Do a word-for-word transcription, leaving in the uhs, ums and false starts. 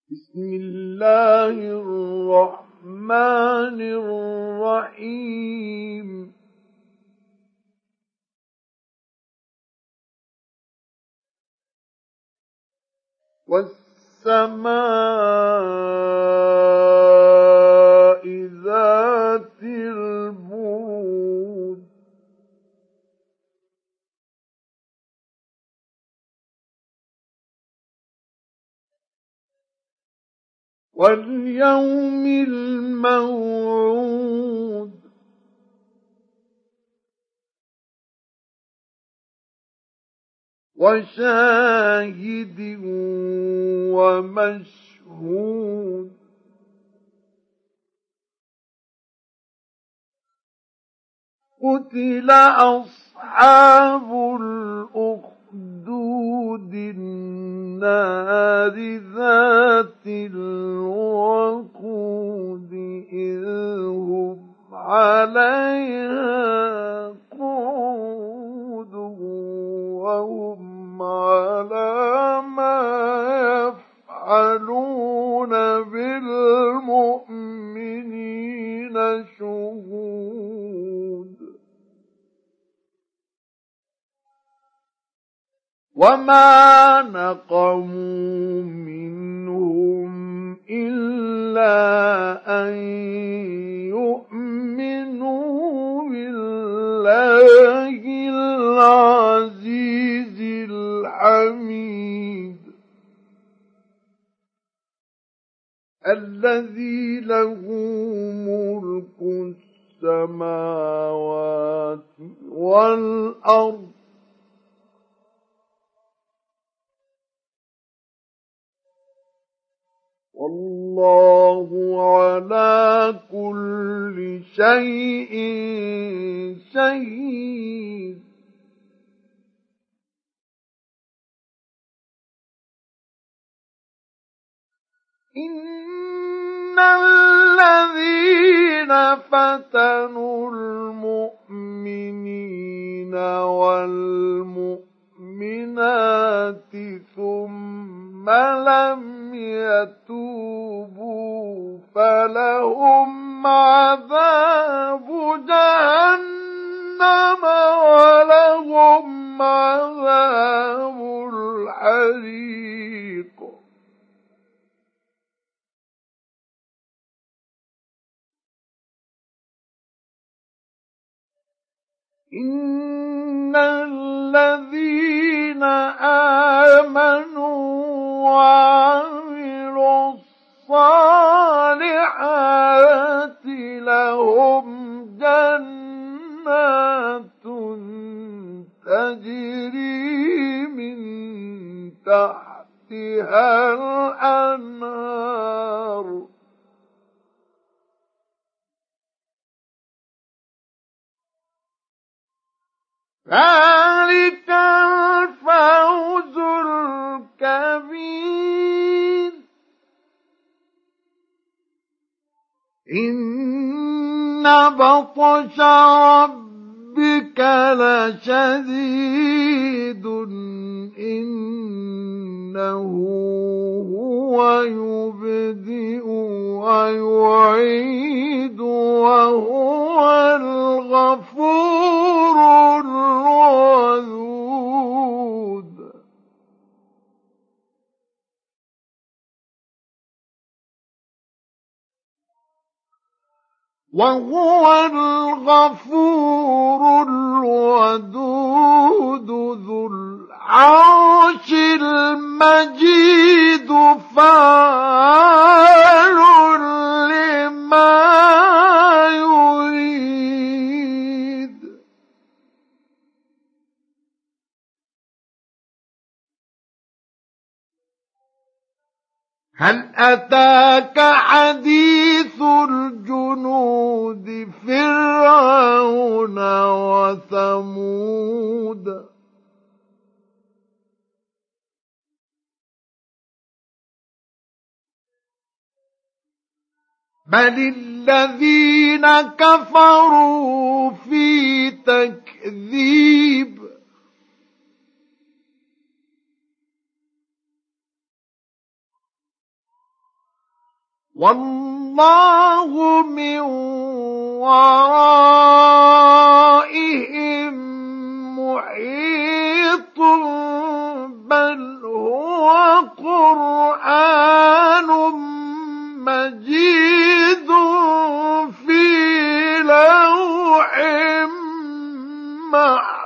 بسم الله الرحمن الرحيم والسماء ذات البروج واليوم الموعود وشاهد ومشهود قتل أصحاب الأخدود النار ذات الوقود إذ هم عليها قعود وهم على ما يفعلون بالمؤمنين شهود وما نقموا منهم إلا أن يؤمنوا بالله العزيز الحميد الذي له ملك السماوات والأرض والله على كل شيء شهيد إن الذين فتنوا المؤمنين والمؤمنات ثم لم يتوبوا فلهم عذاب جهنم ولهم عذاب الحريق إن الذين آمنوا وعملوا الصالحات لهم جنات تجري من تحتها الأنهار ذلك الفوز الكبير إن بطش ربك لشديد إنه هو يبدئ ويعيد وهو الغفور الودود وهو الغفور الودود ذو العرش المجيد فعال لما يريد هل أتاك حديث الجنود فرعون وثمود بل الذين كفروا في تكذيب والله من ورائهم محيط بل هو قرآن مجيد في لوح محفوظ.